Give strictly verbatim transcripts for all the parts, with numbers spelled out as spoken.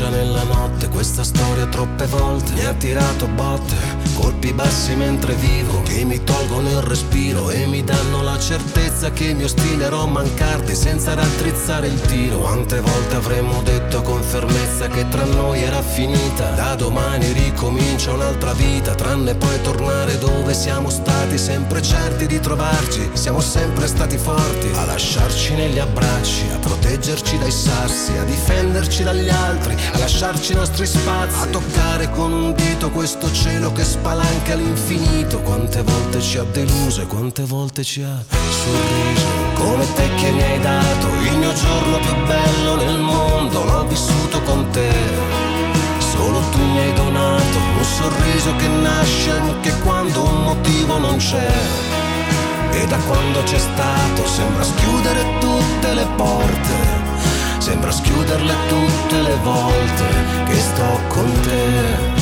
lascia nella notte. Questa storia troppe volte mi ha tirato botte, colpi bassi mentre vivo che mi tolgono il respiro e mi danno la certezza che mi ostinerò a mancarti senza raddrizzare il tiro. Quante volte avremmo detto con fermezza che tra noi era finita, da domani ricomincia un'altra vita, tranne poi tornare dove siamo stati, sempre certi di trovarci. Siamo sempre stati forti a lasciarci negli abbracci, a proteggerci dai sassi, a difenderci dagli altri, a lasciarci i nostri spazi, a toccare con un dito questo cielo che spalanca all'infinito. Quante volte ci ha deluso e quante volte ci ha sorriso. Come te che mi hai dato il mio giorno più bello nel mondo, l'ho vissuto con te. Solo tu mi hai donato un sorriso che nasce anche quando un motivo non c'è. E da quando c'è stato sembra schiudere tutte le porte, sembra schiuderle tutte le volte che sto con te.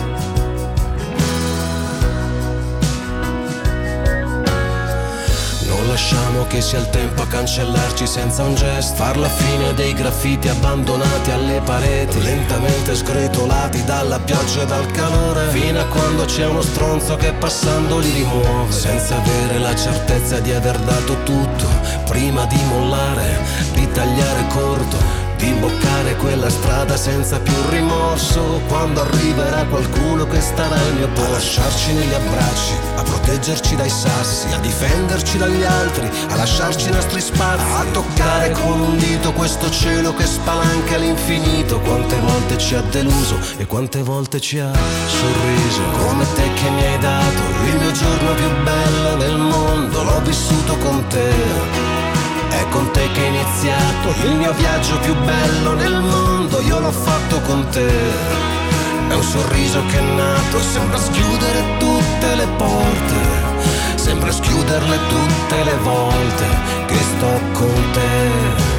Lasciamo che sia il tempo a cancellarci senza un gesto, far la fine dei graffiti abbandonati alle pareti, lentamente sgretolati dalla pioggia e dal calore, fino a quando c'è uno stronzo che passando li rimuove, senza avere la certezza di aver dato tutto, prima di mollare, di tagliare corto, di imboccare quella strada senza più rimorso. Quando arriverà qualcuno che starà al mio posto, a lasciarci negli abbracci, a proteggerci dai sassi, a difenderci dagli altri, a lasciarci i nostri spazi, a toccare con un dito questo cielo che spalanca all'infinito. Quante volte ci ha deluso e quante volte ci ha sorriso. Come te che mi hai dato il mio giorno più bello nel mondo, l'ho vissuto con te. È con te che è iniziato il mio viaggio più bello nel mondo, io l'ho fatto con te. È un sorriso che è nato, sembra schiudere tutte le porte, sembra schiuderle tutte le volte che sto con te.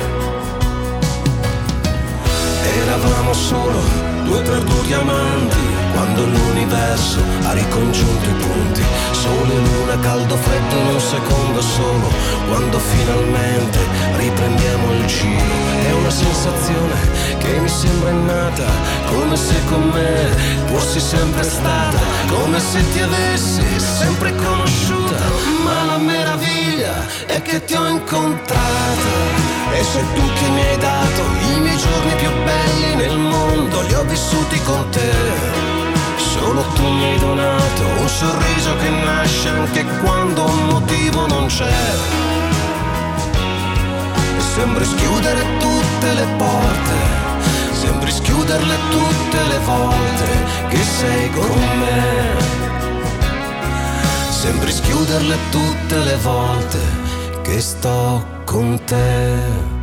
Eravamo solo due perduti amanti, quando l'universo ha ricongiunto i punti. Sole, luna, caldo, freddo in un secondo solo, quando finalmente riprendiamo il giro. È una sensazione che mi sembra innata, come se con me fossi sempre stata, come se ti avessi sempre conosciuta. Ma la meraviglia è che ti ho incontrata, e sei tu che mi hai dato i miei giorni più belli nel mondo, li ho vissuti con te. Solo tu mi hai donato un sorriso che nasce anche quando un motivo non c'è. E sembri schiudere tutte le porte, sembri schiuderle tutte le volte che sei con me. Sembri schiuderle tutte le volte che sto con te.